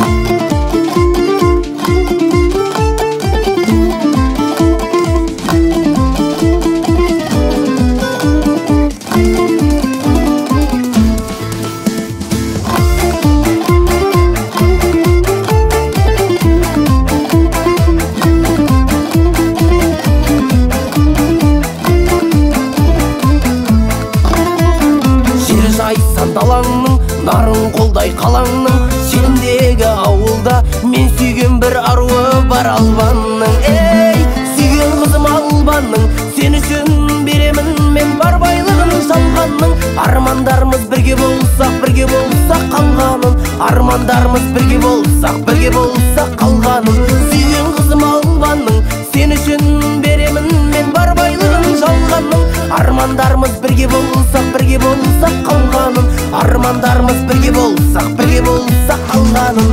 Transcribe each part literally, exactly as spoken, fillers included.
далаңның нарын қолдай қалаңның сендегі ауылда мен сүйген бір аруы бар албанның. Ей, сүйген қызым албанның, сен үшін беремін мен бар байлығын шалғанның. Армандарымыз бірге болсақ, бірге болсақ қалғаным. Армандарымыз бірге болсақ, бірге болсақ қалғаным. Сүйген қызым албанның, сен үшін беремін мен бар байлығын шалғанның. Армандарымыз бірге болсақ, бірге болсақ қалғаным. Армандарымыз бірге болсақ, бірге болсақ қалғаным.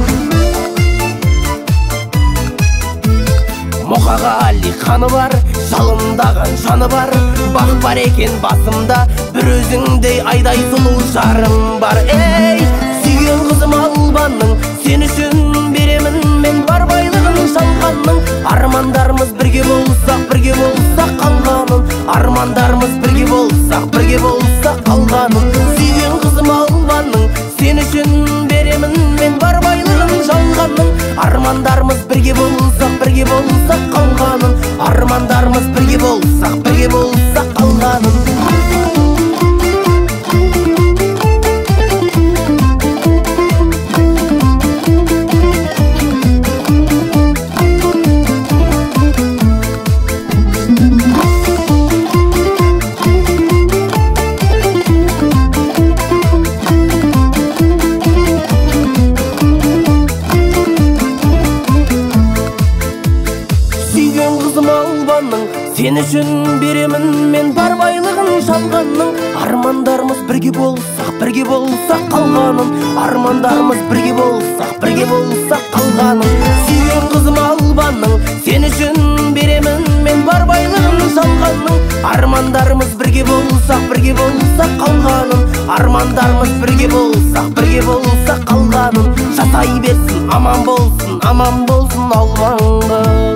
Мұқаға Али қаны бар, жалындаған жаны бар. Бақ бар екен басымда, бір өзіңдей айдай сұлу жарым бар. Ей, сүйген қызым албанның, сен үшін беремін мен бар байлығын шалғанның. Армандарымыз бірге болсақ, бірге болсақ қалғаным. Армандарымыз бірге болсақ, бірге болсақ қалғаным. Сүйген қызым албанның, сен үшін беремін мен бар байлығын шалғанның. Армандарымыз бірге болсақ, бірге болсақ қалғаным. Армандарымыз бірге болсақ, бірге болсақ қалғаным. Сен үшін беремін мен бар байлығын шалғанның. Армандарымыз бірге болсақ, бірге болсақ қалғаным. Армандарымыз бірге болсақ, бірге болсақ қалғаным. Сүйген қызым албанның, сен үшін беремін мен бар байлығын шалғанның. Армандарымыз бірге болсақ, бірге болсақ қалғаным. Армандарымыз бірге болсақ, бірге болсақ қалғаным. Жасай берсін, аман болсын, аман болсын албанға.